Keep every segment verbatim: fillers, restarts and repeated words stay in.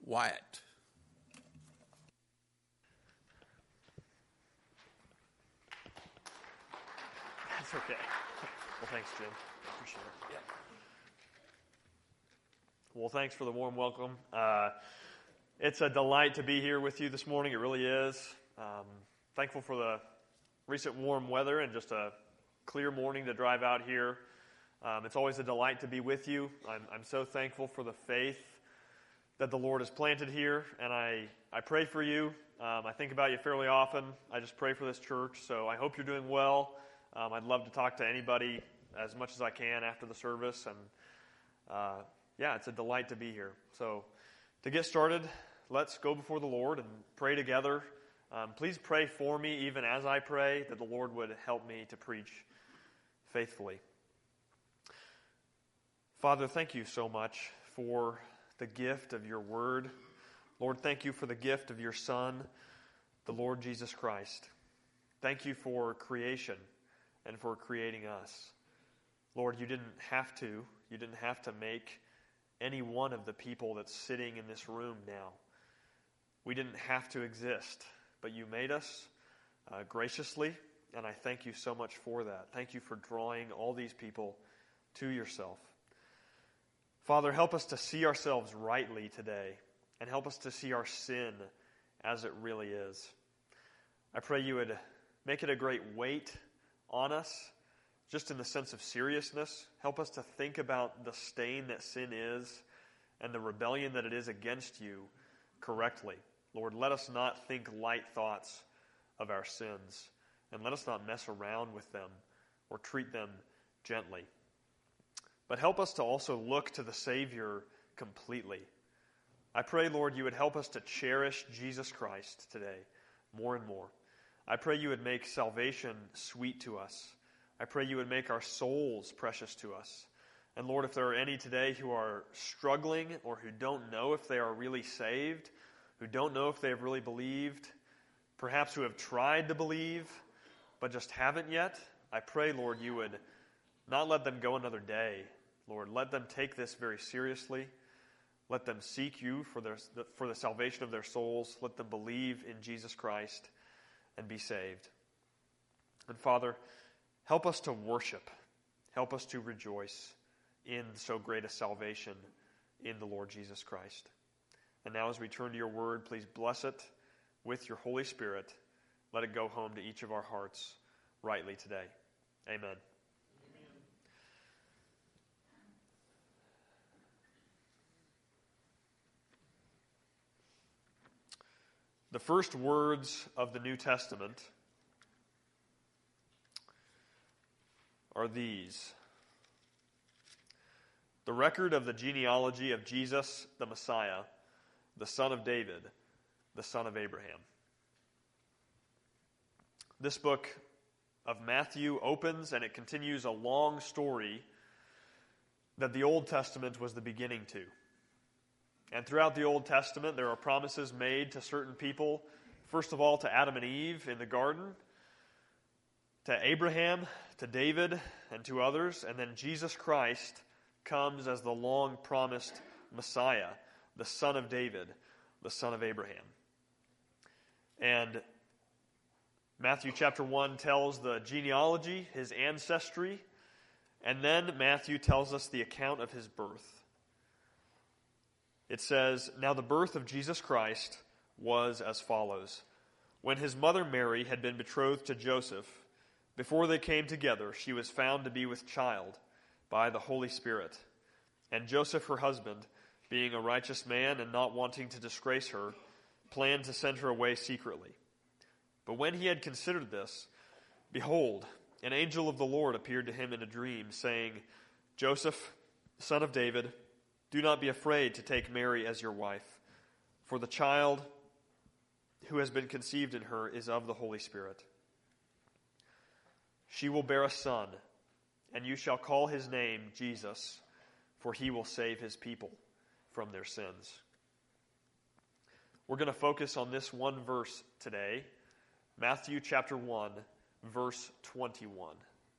Wyatt. That's okay. Well, thanks, Jim. Appreciate it. Yeah. Well, thanks for the warm welcome. Uh, it's a delight to be here with you this morning. It really is. Um, thankful for the recent warm weather and just a clear morning to drive out here. Um, it's always a delight to be with you. I'm, I'm so thankful for the faith that the Lord has planted here, and I, I pray for you. Um, I think about you fairly often. I just pray for this church, so I hope you're doing well. Um, I'd love to talk to anybody as much as I can after the service, and uh, yeah, it's a delight to be here. So to get started, let's go before the Lord and pray together. Um, please pray for me even as I pray, that the Lord would help me to preach faithfully. Father, thank you so much for the gift of your word. Lord, thank you for the gift of your Son, the Lord Jesus Christ. Thank you for creation and for creating us. Lord, you didn't have to. You didn't have to make any one of the people that's sitting in this room now. We didn't have to exist, but you made us uh, graciously, and I thank you so much for that. Thank you for drawing all these people to yourself. Father, help us to see ourselves rightly today, and help us to see our sin as it really is. I pray you would make it a great weight on us, just in the sense of seriousness. Help us to think about the stain that sin is and the rebellion that it is against you correctly. Lord, let us not think light thoughts of our sins, and let us not mess around with them or treat them gently. But help us to also look to the Savior completely. I pray, Lord, you would help us to cherish Jesus Christ today more and more. I pray you would make salvation sweet to us. I pray you would make our souls precious to us. And Lord, if there are any today who are struggling or who don't know if they are really saved, who don't know if they have really believed, perhaps who have tried to believe but just haven't yet, I pray, Lord, you would not let them go another day. Lord, let them take this very seriously. Let them seek you for their for the salvation of their souls. Let them believe in Jesus Christ and be saved. And Father, help us to worship. Help us to rejoice in so great a salvation in the Lord Jesus Christ. And now as we turn to your word, please bless it with your Holy Spirit. Let it go home to each of our hearts rightly today. Amen. The first words of the New Testament are these. The record of the genealogy of Jesus, the Messiah, the son of David, the son of Abraham. This book of Matthew opens and it continues a long story that the Old Testament was the beginning to. And throughout the Old Testament, there are promises made to certain people. First of all, to Adam and Eve in the garden, to Abraham, to David, and to others. And then Jesus Christ comes as the long-promised Messiah, the son of David, the son of Abraham. And Matthew chapter one tells the genealogy, his ancestry, and then Matthew tells us the account of his birth. It says, "Now the birth of Jesus Christ was as follows. When his mother Mary had been betrothed to Joseph, before they came together, she was found to be with child by the Holy Spirit. And Joseph, her husband, being a righteous man and not wanting to disgrace her, planned to send her away secretly. But when he had considered this, behold, an angel of the Lord appeared to him in a dream, saying, 'Joseph, son of David, do not be afraid to take Mary as your wife, for the child who has been conceived in her is of the Holy Spirit. She will bear a son, and you shall call his name Jesus, for he will save his people from their sins.'" We're going to focus on this one verse today, Matthew chapter one, verse twenty-one.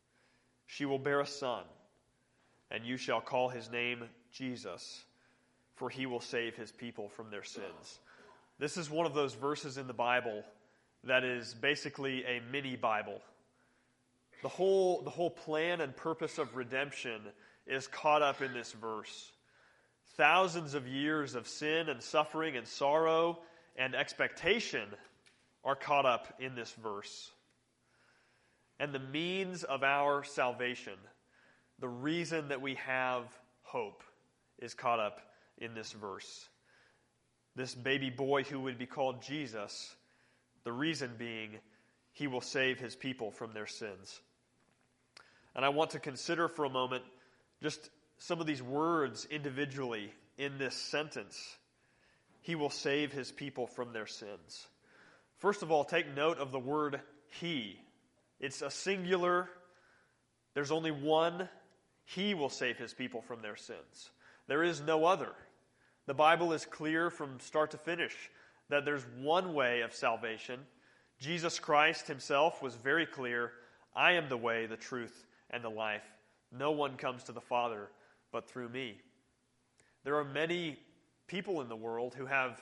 "She will bear a son, and you shall call his name Jesus, for he will save his people from their sins. This is one of those verses in the Bible that is basically a mini Bible. The whole, the whole plan and purpose of redemption is caught up in this verse. Thousands of years of sin and suffering and sorrow and expectation are caught up in this verse. And the means of our salvation, the reason that we have hope, is caught up in this verse. This baby boy who would be called Jesus, the reason being he will save his people from their sins. And I want to consider for a moment just some of these words individually in this sentence. He will save his people from their sins. First of all, take note of the word he. It's a singular. There's only one. He will save his people from their sins. There is no other. The Bible is clear from start to finish that there's one way of salvation. Jesus Christ himself was very clear. I am the way, the truth, and the life. No one comes to the Father but through me. There are many people in the world who have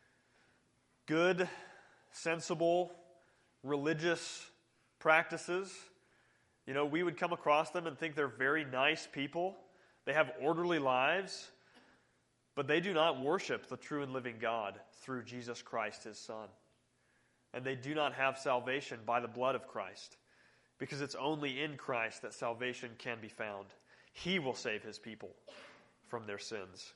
good, sensible, religious practices. You know, we would come across them and think they're very nice people. They have orderly lives, but they do not worship the true and living God through Jesus Christ, his Son. And they do not have salvation by the blood of Christ, because it's only in Christ that salvation can be found. He will save his people from their sins.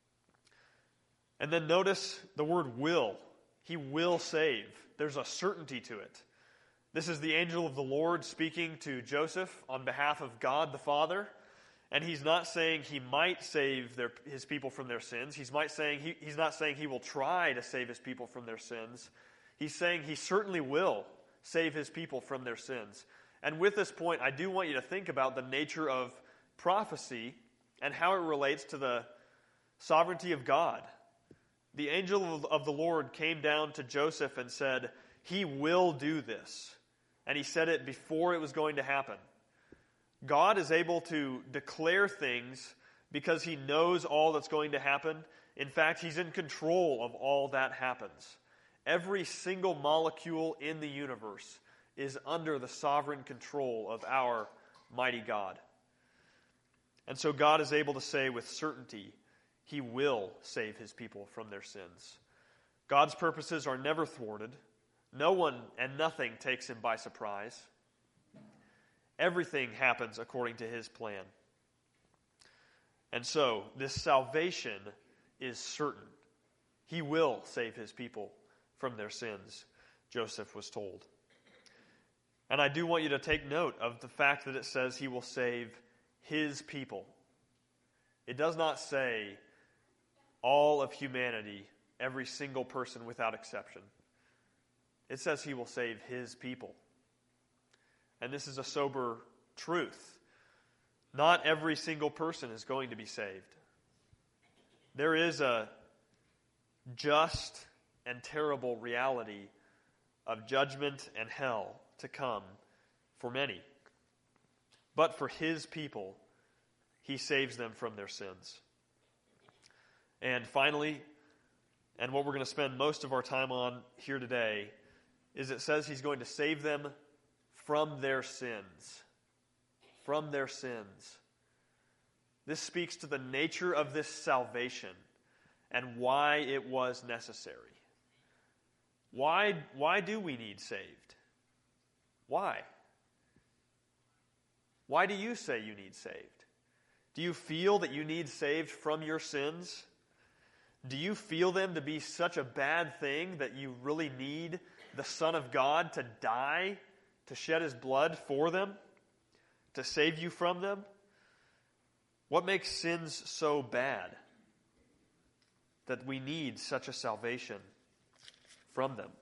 And then notice the word will. He will save. There's a certainty to it. This is the angel of the Lord speaking to Joseph on behalf of God the Father. And he's not saying he might save their, his people from their sins. He's, might saying, he, he's not saying he will try to save his people from their sins. He's saying he certainly will save his people from their sins. And with this point, I do want you to think about the nature of prophecy and how it relates to the sovereignty of God. The angel of, of the Lord came down to Joseph and said, he will do this. And he said it before it was going to happen. God is able to declare things because he knows all that's going to happen. In fact, he's in control of all that happens. Every single molecule in the universe is under the sovereign control of our mighty God. And so God is able to say with certainty, he will save his people from their sins. God's purposes are never thwarted. No one and nothing takes him by surprise. Everything happens according to his plan. And so, this salvation is certain. He will save his people from their sins, Joseph was told. And I do want you to take note of the fact that it says he will save his people. It does not say all of humanity, every single person without exception. It says he will save his people. And this is a sober truth. Not every single person is going to be saved. There is a just and terrible reality of judgment and hell to come for many. But for his people, he saves them from their sins. And finally, and what we're going to spend most of our time on here today, is it says he's going to save them from their sins. From their sins. This speaks to the nature of this salvation and why it was necessary. Why, why do we need saved? Why? Why do you say you need saved? Do you feel that you need saved from your sins? Do you feel them to be such a bad thing that you really need the Son of God to die, to shed his blood for them, to save you from them? What makes sins so bad that we need such a salvation from them?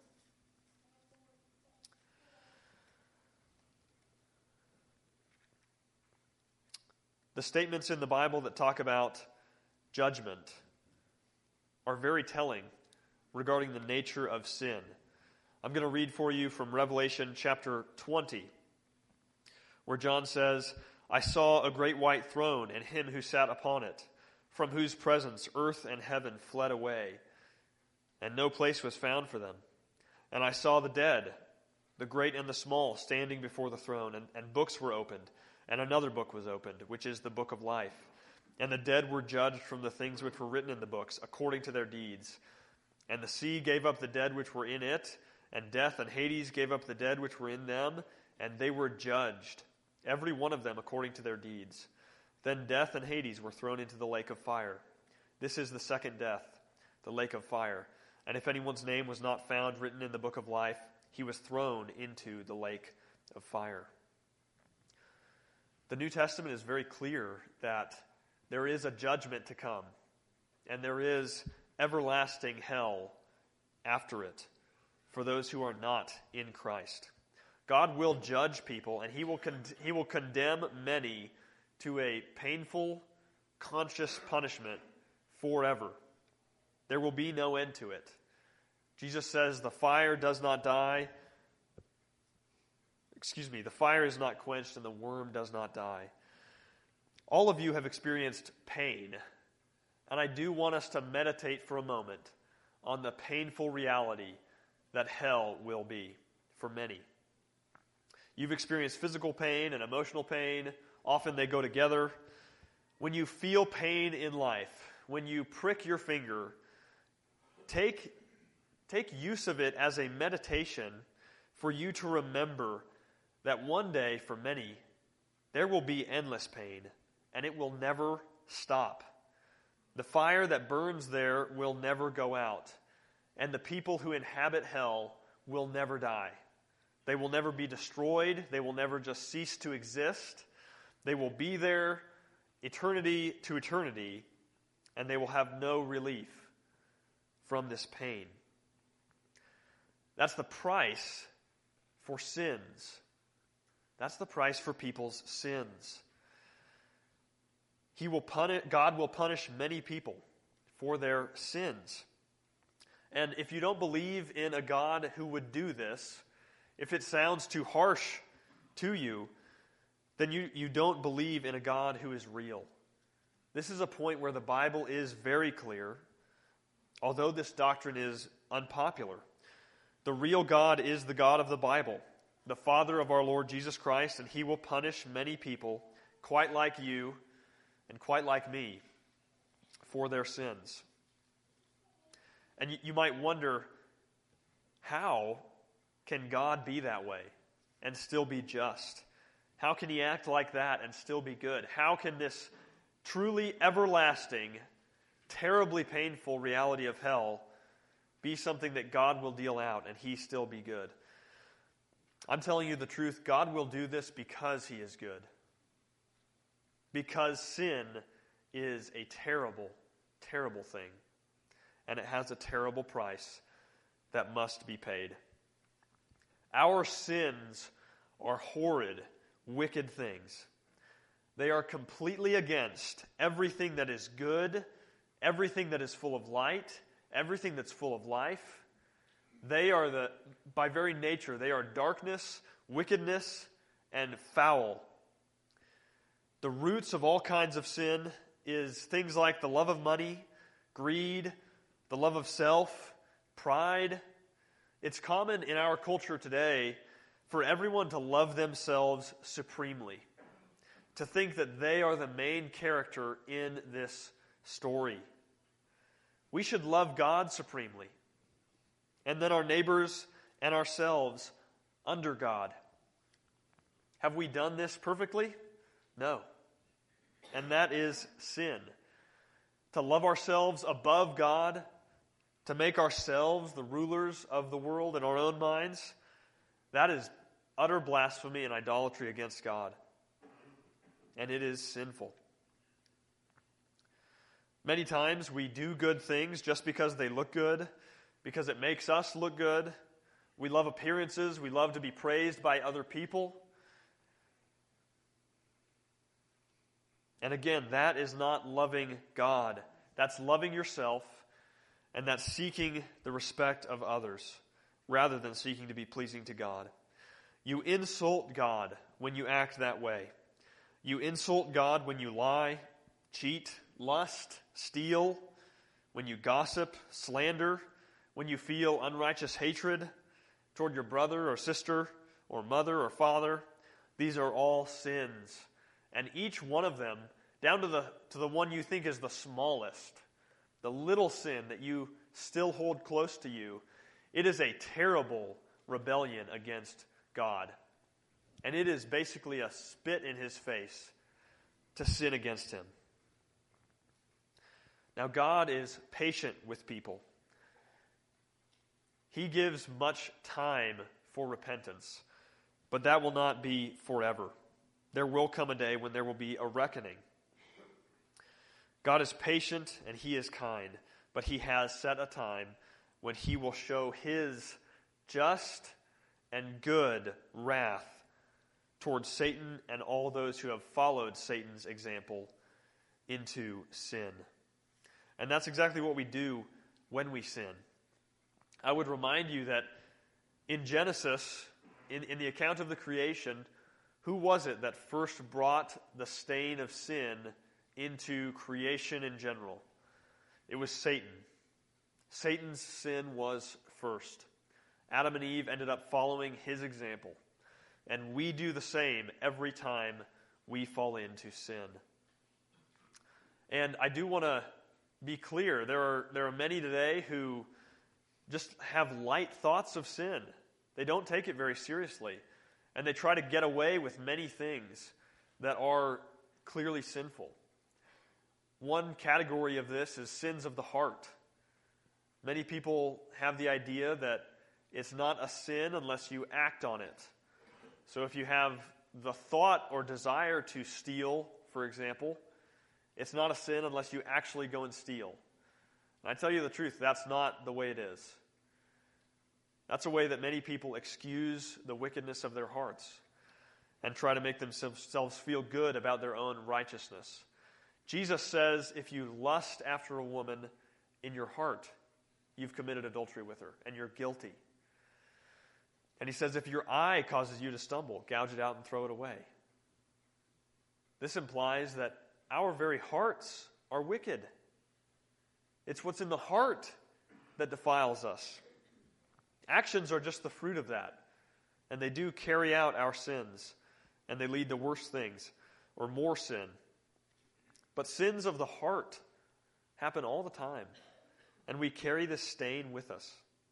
The statements in the Bible that talk about judgment are very telling regarding the nature of sin. I'm going to read for you from Revelation chapter twenty, where John says, I saw a great white throne and him who sat upon it. from whose presence earth and heaven fled away, and no place was found for them. And I saw the dead, the great and the small, standing before the throne, and, and books were opened, and another book was opened, which is the book of life. And the dead were judged from the things which were written in the books, according to their deeds. And the sea gave up the dead which were in it, and death and Hades gave up the dead which were in them, and they were judged, every one of them according to their deeds. Then death and Hades were thrown into the lake of fire. This is the second death, the lake of fire. And if anyone's name was not found written in the book of life, he was thrown into the lake of fire. The New Testament is very clear that there is a judgment to come, and there is everlasting hell after it for those who are not in Christ. God will judge people, and he will con- he will condemn many to a painful, conscious punishment forever. There will be no end to it. Jesus says the fire does not die. Excuse me, the fire is not quenched and the worm does not die. All of you have experienced pain, and I do want us to meditate for a moment on the painful reality that hell will be for many. You've experienced physical pain and emotional pain. Often they go together. When you feel pain in life, when you prick your finger, take, take use of it as a meditation for you to remember that one day, for many, there will be endless pain, and it will never stop. The fire that burns there will never go out, and the people who inhabit hell will never die. They will never be destroyed. They will never just cease to exist. They will be there eternity to eternity, and they will have no relief from this pain. That's the price for sins. That's the price for people's sins. He will punish, God will punish many people for their sins. And if you don't believe in a God who would do this, if it sounds too harsh to you, then you, you don't believe in a God who is real. This is a point where the Bible is very clear, although this doctrine is unpopular. The real God is the God of the Bible, the Father of our Lord Jesus Christ, and He will punish many people, quite like you and quite like me, for their sins. And you, you might wonder, how can God be that way and still be just? How can He act like that and still be good? How can this truly everlasting, terribly painful reality of hell be something that God will deal out and He still be good? I'm telling you the truth, God will do this because He is good. Because sin is a terrible, terrible thing. And it has a terrible price that must be paid. Our sins are horrid, wicked things. They are completely against everything that is good, everything that is full of light, everything that's full of life. They are the, by very nature, they are darkness, wickedness, and foul. The roots of all kinds of sin is things like the love of money, greed, the love of self, pride. It's common in our culture today for everyone to love themselves supremely, to think that they are the main character in this story. We should love God supremely, and then our neighbors and ourselves under God. Have we done this perfectly? No. And that is sin. To love ourselves above God, to make ourselves the rulers of the world in our own minds, that is utter blasphemy and idolatry against God. And it is sinful. Many times we do good things just because they look good, because it makes us look good. We love appearances. We love to be praised by other people. And again, that is not loving God. That's loving yourself, and that's seeking the respect of others rather than seeking to be pleasing to God. You insult God when you act that way. You insult God when you lie, cheat, lust, steal, when you gossip, slander, when you feel unrighteous hatred toward your brother or sister or mother or father, these are all sins. And each one of them, down to the, to the one you think is the smallest, the little sin that you still hold close to you, it is a terrible rebellion against God. And it is basically a spit in his face to sin against him. Now, God is patient with people. He gives much time for repentance, but that will not be forever. There will come a day when there will be a reckoning. God is patient and he is kind, but he has set a time when he will show his just and good wrath towards Satan and all those who have followed Satan's example into sin. And that's exactly what we do when we sin. I would remind you that in Genesis, in, in the account of the creation, who was it that first brought the stain of sin into creation in general? It was Satan. Satan's sin was first. Adam and Eve ended up following his example. And we do the same every time we fall into sin. And I do want to be clear. There are, there are many today who just have light thoughts of sin. They don't take it very seriously. And they try to get away with many things that are clearly sinful. One category of this is sins of the heart. Many people have the idea that it's not a sin unless you act on it. So if you have the thought or desire to steal, for example, it's not a sin unless you actually go and steal. And I tell you the truth, that's not the way it is. That's a way that many people excuse the wickedness of their hearts and try to make themselves feel good about their own righteousness. Jesus says if you lust after a woman in your heart, you've committed adultery with her and you're guilty. And he says if your eye causes you to stumble, gouge it out and throw it away. This implies that our very hearts are wicked. It's what's in the heart that defiles us. Actions are just the fruit of that. And they do carry out our sins. And they lead to worse things or more sin. But sins of the heart happen all the time. And we carry this stain with us.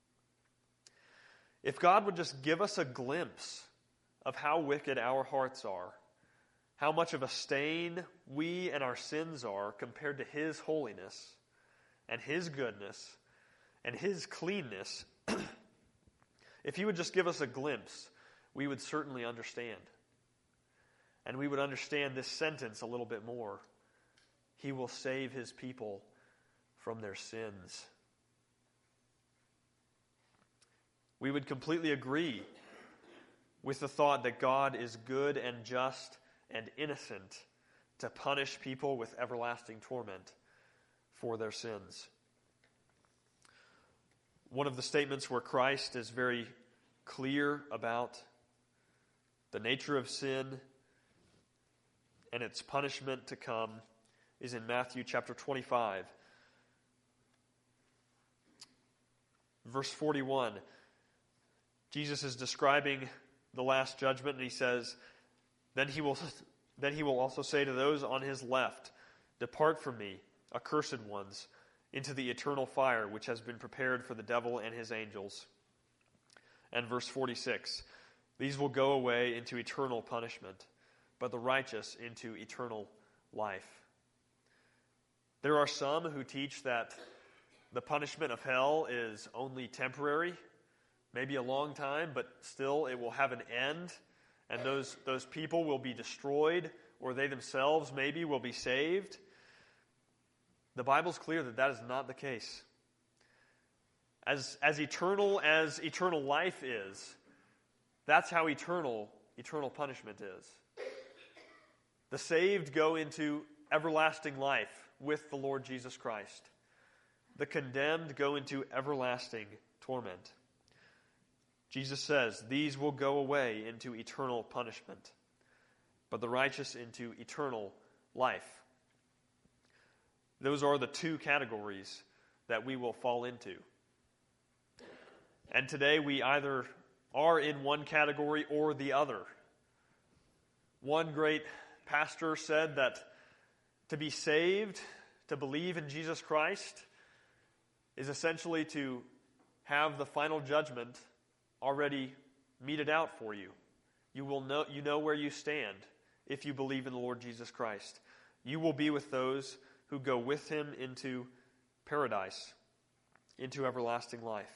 If God would just give us a glimpse of how wicked our hearts are, how much of a stain we and our sins are compared to his holiness and his goodness and his cleanness, if he would just give us a glimpse, we would certainly understand. And we would understand this sentence a little bit more. He will save his people from their sins. We would completely agree with the thought that God is good and just and innocent to punish people with everlasting torment for their sins. One of the statements where Christ is very clear about the nature of sin and its punishment to come is in Matthew chapter twenty-five. Verse forty-one. Jesus is describing the last judgment, and he says, Then he will, then he will also say to those on his left, Depart from me, accursed ones, into the eternal fire which has been prepared for the devil and his angels. And verse forty-six, These will go away into eternal punishment, but the righteous into eternal life. There are some who teach that the punishment of hell is only temporary, maybe a long time, but still it will have an end, and those, those people will be destroyed, or they themselves maybe will be saved. The Bible's clear that that is not the case. As, as eternal as eternal life is, that's how eternal, eternal punishment is. The saved go into everlasting life with the Lord Jesus Christ. The condemned go into everlasting torment. Jesus says, these will go away into eternal punishment, but the righteous into eternal life. Those are the two categories that we will fall into. And today we either are in one category or the other. One great pastor said that to be saved, to believe in Jesus Christ, is essentially to have the final judgment already meted out for you. You will know, you know where you stand if you believe in the Lord Jesus Christ. You will be with those who go with him into paradise, into everlasting life.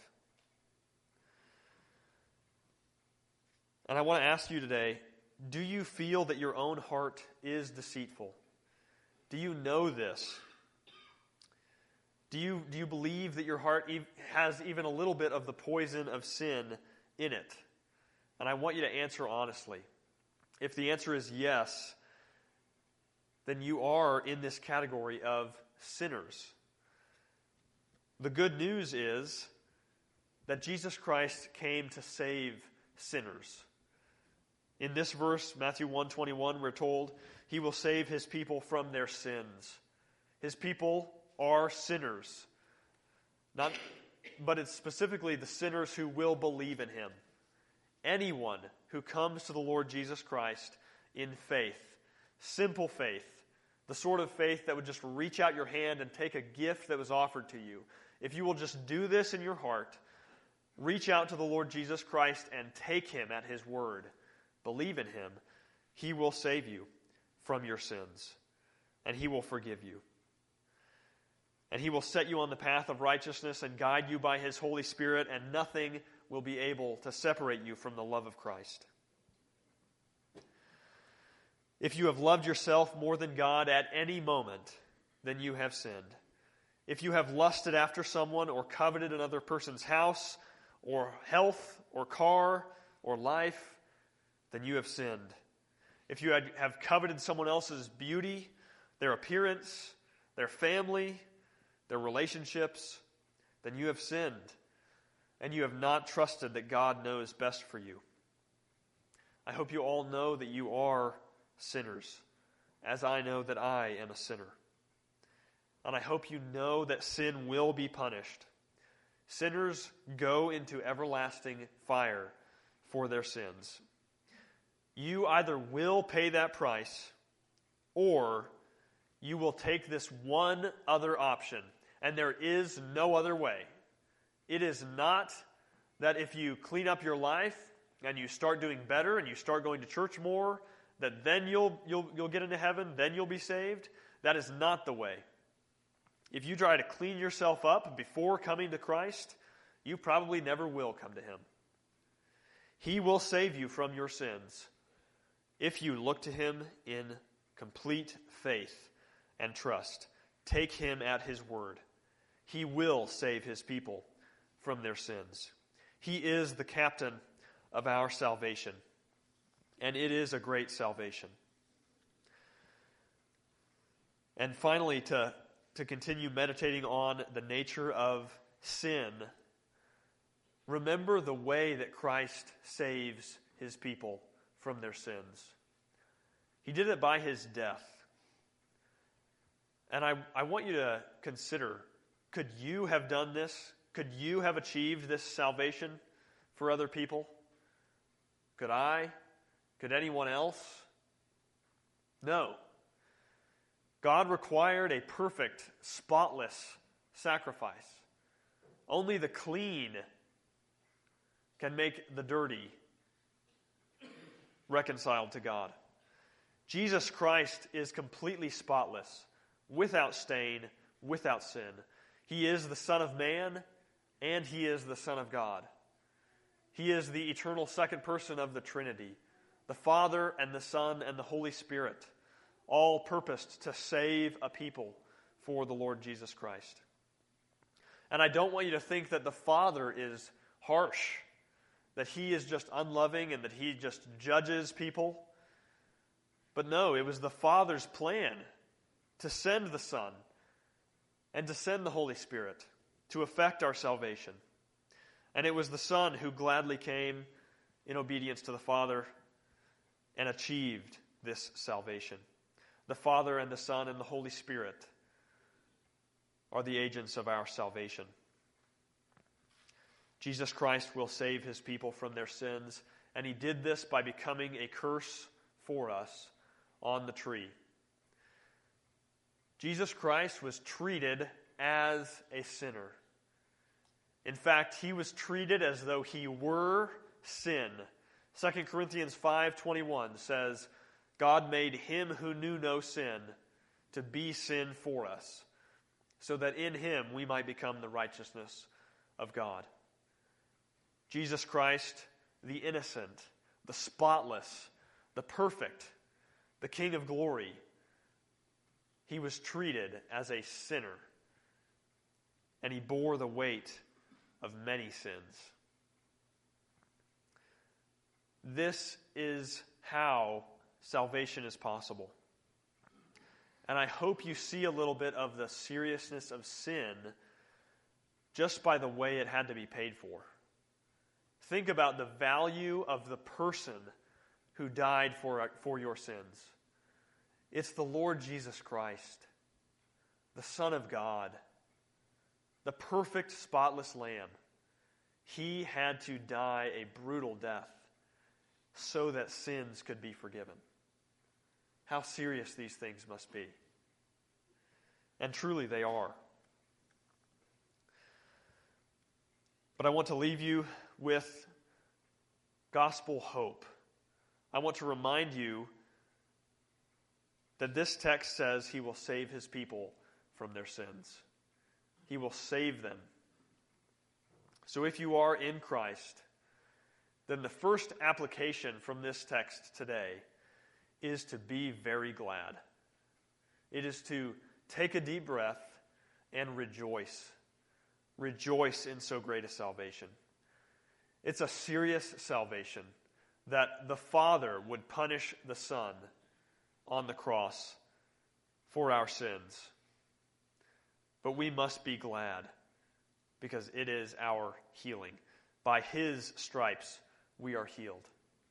And I want to ask you today, do you feel that your own heart is deceitful? Do you know this? Do you, do you believe that your heart has even a little bit of the poison of sin in it? And I want you to answer honestly. If the answer is yes, then you are in this category of sinners. The good news is that Jesus Christ came to save sinners. In this verse, Matthew one twenty-one, we're told he will save his people from their sins. His people are sinners. Not, but it's specifically the sinners who will believe in him. Anyone who comes to the Lord Jesus Christ in faith, simple faith, the sort of faith that would just reach out your hand and take a gift that was offered to you. If you will just do this in your heart, reach out to the Lord Jesus Christ and take him at his word, believe in him, he will save you from your sins, and he will forgive you. And he will set you on the path of righteousness and guide you by his Holy Spirit, and nothing will be able to separate you from the love of Christ. If you have loved yourself more than God at any moment, then you have sinned. If you have lusted after someone or coveted another person's house or health or car or life, then you have sinned. If you have coveted someone else's beauty, their appearance, their family, their relationships, then you have sinned, and you have not trusted that God knows best for you. I hope you all know that you are sinners, as I know that I am a sinner. And I hope you know that sin will be punished. Sinners go into everlasting fire for their sins. You either will pay that price, or you will take this one other option, and there is no other way. It is not that if you clean up your life and you start doing better and you start going to church more, that then you'll you'll you'll get into heaven, then you'll be saved. That is not the way. If you try to clean yourself up before coming to Christ, you probably never will come to him. He will save you from your sins if you look to him in complete faith and trust. Take him at his word. He will save his people from their sins. He is the captain of our salvation, and it is a great salvation. And finally, to, to continue meditating on the nature of sin, remember the way that Christ saves his people from their sins. He did it by his death. And I, I want you to consider, could you have done this? Could you have achieved this salvation for other people? Could I? Could anyone else? No. God required a perfect, spotless sacrifice. Only the clean can make the dirty reconciled to God. Jesus Christ is completely spotless, without stain, without sin. He is the Son of Man, and he is the Son of God. He is the eternal second person of the Trinity, the Father and the Son and the Holy Spirit, all purposed to save a people for the Lord Jesus Christ. And I don't want you to think that the Father is harsh, that he is just unloving and that he just judges people. But no, it was the Father's plan to send the Son and to send the Holy Spirit to effect our salvation. And it was the Son who gladly came in obedience to the Father and achieved this salvation. The Father and the Son and the Holy Spirit are the agents of our salvation. Jesus Christ will save his people from their sins, and he did this by becoming a curse for us on the tree. Jesus Christ was treated as a sinner. In fact, he was treated as though he were sin. Second Corinthians five twenty-one says, God made him who knew no sin to be sin for us, so that in him we might become the righteousness of God. Jesus Christ, the innocent, the spotless, the perfect, the King of glory, he was treated as a sinner, and he bore the weight of many sins. This is how salvation is possible. And I hope you see a little bit of the seriousness of sin just by the way it had to be paid for. Think about the value of the person who died for, for your sins. It's the Lord Jesus Christ, the Son of God, the perfect, spotless Lamb. He had to die a brutal death so that sins could be forgiven. How serious these things must be. And truly they are. But I want to leave you with gospel hope. I want to remind you that this text says he will save his people from their sins. He will save them. So if you are in Christ, then the first application from this text today is to be very glad. It is to take a deep breath and rejoice. Rejoice in so great a salvation. It's a serious salvation that the Father would punish the Son on the cross for our sins. But we must be glad because it is our healing. By his stripes we are healed.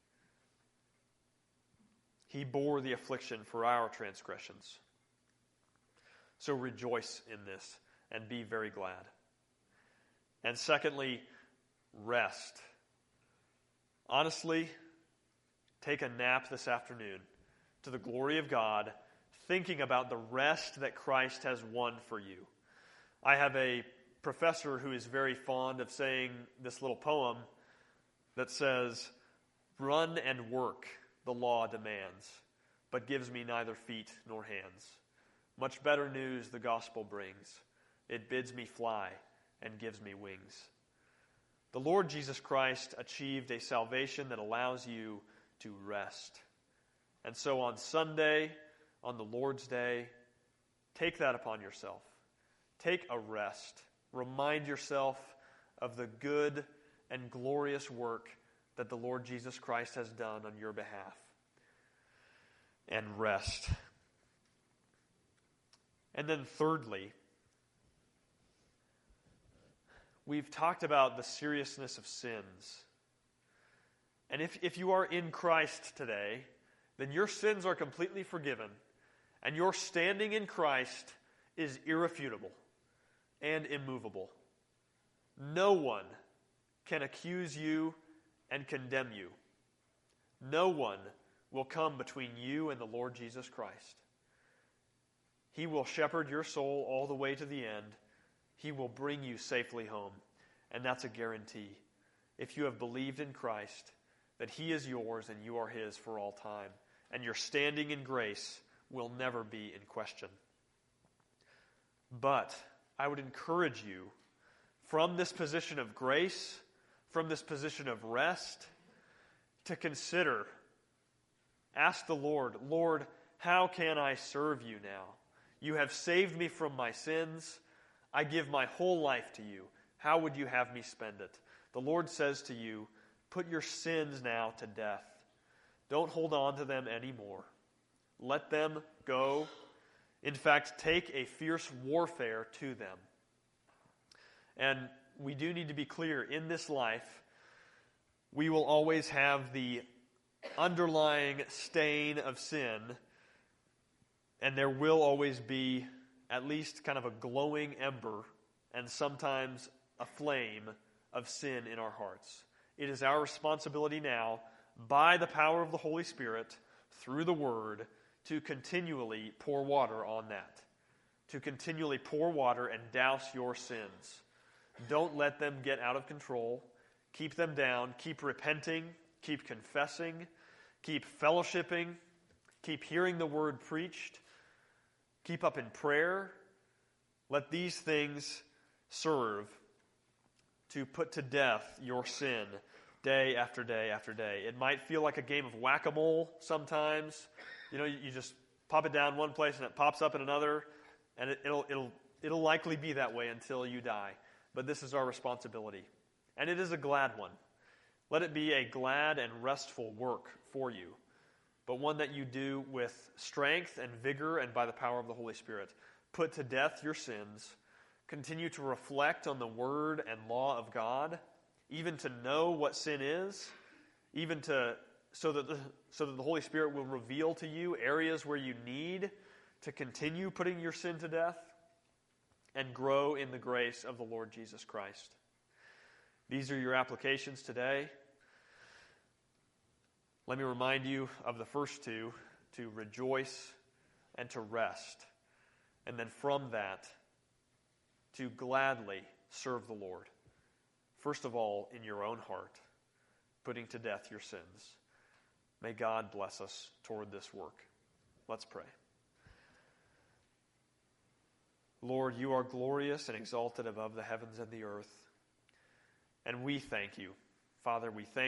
He bore the affliction for our transgressions. So rejoice in this and be very glad. And secondly, rest. Honestly, take a nap this afternoon to the glory of God, thinking about the rest that Christ has won for you. I have a professor who is very fond of saying this little poem that says, "Run and work, the law demands, but gives me neither feet nor hands. Much better news the gospel brings. It bids me fly and gives me wings." The Lord Jesus Christ achieved a salvation that allows you to rest. And so on Sunday, on the Lord's Day, take that upon yourself. Take a rest. Remind yourself of the good and glorious work that the Lord Jesus Christ has done on your behalf. And rest. And then thirdly, we've talked about the seriousness of sins. And if, if you are in Christ today, then your sins are completely forgiven, and your standing in Christ is irrefutable and immovable. No one can accuse you and condemn you. No one will come between you and the Lord Jesus Christ. He will shepherd your soul all the way to the end. He will bring you safely home. And that's a guarantee. If you have believed in Christ, that he is yours and you are his for all time. And your standing in grace will never be in question. But I would encourage you, from this position of grace, from this position of rest, to consider, ask the Lord, Lord, how can I serve you now? You have saved me from my sins. I give my whole life to you. How would you have me spend it? The Lord says to you, put your sins now to death. Don't hold on to them anymore. Let them go. In fact, take a fierce warfare to them. And we do need to be clear, in this life, we will always have the underlying stain of sin, and there will always be at least kind of a glowing ember and sometimes a flame of sin in our hearts. It is our responsibility now, by the power of the Holy Spirit, through the Word, to continually pour water on that. To continually pour water and douse your sins. Don't let them get out of control. Keep them down. Keep repenting. Keep confessing. Keep fellowshipping. Keep hearing the Word preached. Keep up in prayer. Let these things serve to put to death your sin day after day after day. It might feel like a game of whack-a-mole sometimes. You know, you just pop it down one place and it pops up in another, and it, it'll it'll it'll likely be that way until you die. But this is our responsibility, and it is a glad one. Let it be a glad and restful work for you, but one that you do with strength and vigor and by the power of the Holy Spirit. Put to death your sins. Continue to reflect on the Word and law of God, even to know what sin is, even to so that the, so that the Holy Spirit will reveal to you areas where you need to continue putting your sin to death, and grow in the grace of the Lord Jesus Christ. These are your applications today. Let me remind you of the first two, to rejoice and to rest. And then from that, to gladly serve the Lord. First of all, in your own heart, putting to death your sins. May God bless us toward this work. Let's pray. Lord, you are glorious and exalted above the heavens and the earth. And we thank you. Father, we thank